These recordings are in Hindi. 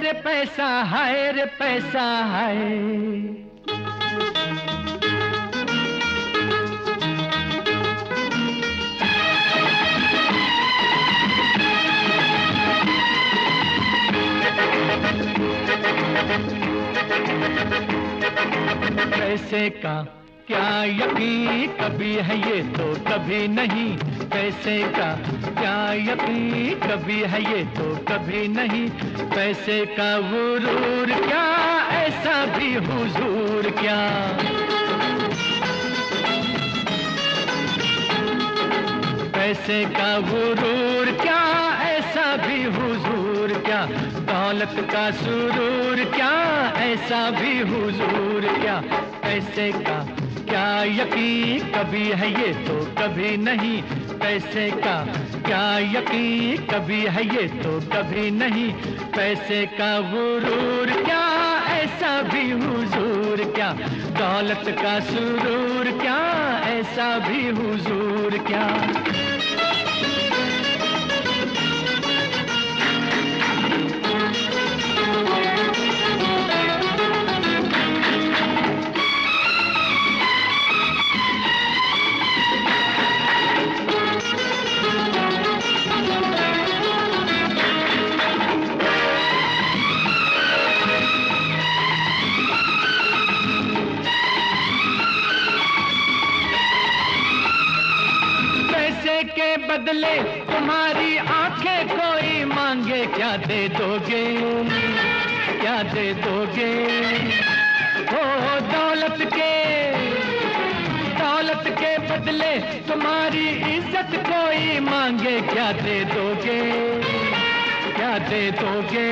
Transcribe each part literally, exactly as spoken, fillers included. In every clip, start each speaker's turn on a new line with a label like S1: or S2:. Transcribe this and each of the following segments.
S1: रे पैसा, हाय रे पैसा हाय। पैसे का क्या यकीन, कभी है ये तो कभी नहीं। पैसे का क्या यकीन, कभी है ये तो कभी नहीं। पैसे का गुरूर क्या, ऐसा भी हुजूर क्या। पैसे का गुरूर क्या, ऐसा भी हुजूर क्या। दौलत का सुरूर क्या, ऐसा भी हुजूर क्या। पैसे का क्या यकीन, कभी है ये तो कभी नहीं। पैसे का क्या यकीन, कभी है ये तो कभी नहीं। पैसे का गुरूर क्या, ऐसा भी हुजूर क्या। दौलत का सुरूर क्या, ऐसा भी हुजूर क्या। के बदले तुम्हारी आंखें कोई मांगे, क्या दे दोगे, क्या दे दोगे। हो दौलत के, दौलत के बदले तुम्हारी इज्जत कोई मांगे, क्या दे दोगे, क्या दे दोगे।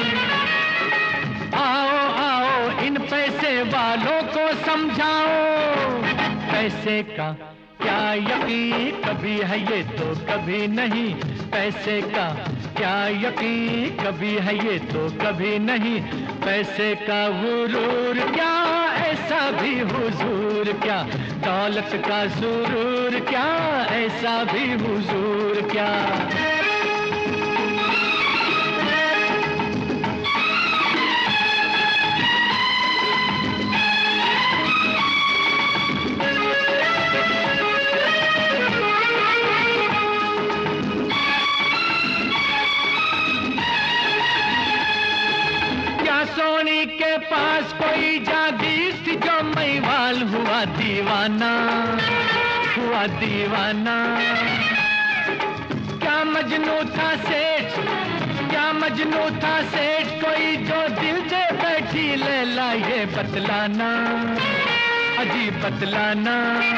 S1: आओ आओ इन पैसे वालों को समझाओ। पैसे का क्या यकीन, कभी है ये तो कभी नहीं। पैसे का क्या यकीन, कभी है ये तो कभी नहीं। पैसे का गुरूर क्या, ऐसा भी हुजूर क्या। दौलत का सुरूर क्या, ऐसा भी हुजूर क्या। सोनी के पास कोई जागीर थी जो मैवाल हुआ दीवाना, हुआ दीवाना। क्या मजनू था सेठ, क्या मजनू था सेठ, कोई जो दिल से बैठी लैला ये बतलाना, अजीब बतलाना।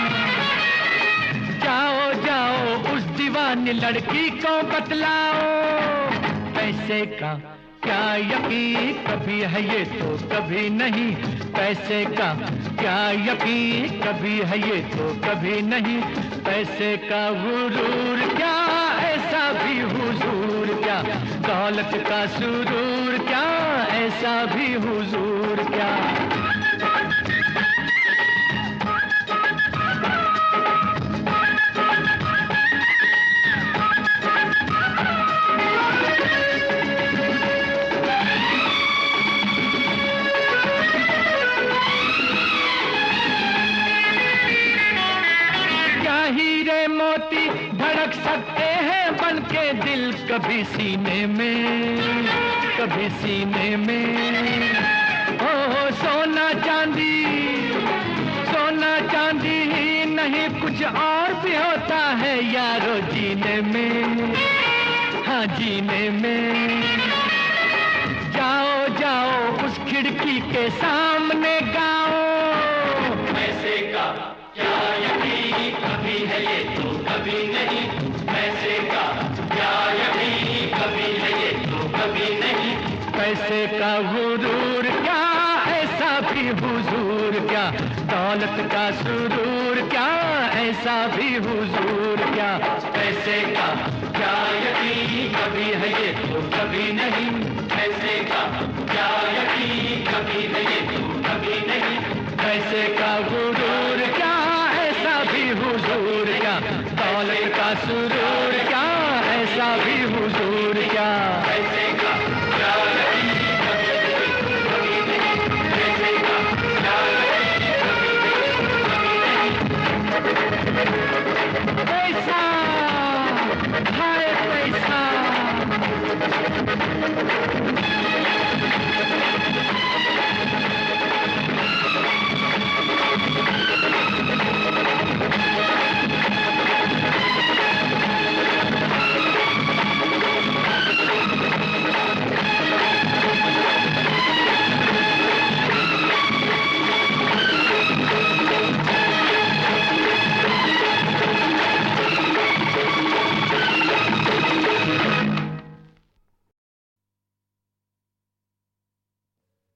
S1: जाओ जाओ उस दीवानी लड़की को बतलाओ। पैसे का क्या यकीन, कभी है ये तो कभी नहीं। पैसे का क्या यकीन, कभी है ये तो कभी नहीं। पैसे का गुरूर क्या, ऐसा भी हुजूर क्या। दौलत का सुरूर क्या, ऐसा भी हुजूर क्या। मोती धड़क सकते हैं बनके दिल, कभी सीने में, कभी सीने में। ओ सोना चांदी, सोना चांदी ही नहीं कुछ और भी होता है यारो जीने में, हाँ जीने में। जाओ जाओ उस खिड़की के सामने गाओ।
S2: पैसे का क्या यकीन, कभी है ये तो कभी नहीं। पैसे का क्या यकीन, कभी है ये तो कभी नहीं।
S1: पैसे का गुरूर क्या, ऐसा भी हुजूर क्या। दौलत का सुरूर क्या, ऐसा भी हुजूर क्या।
S2: पैसे का क्या यकीन, कभी है ये तो कभी नहीं। पैसे का क्या यकीन, कभी है ये तो कभी नहीं।
S1: पैसे का गुरूर क्या, ऐसा भी हुजूर क्या। दौलत का सुरूर क्या,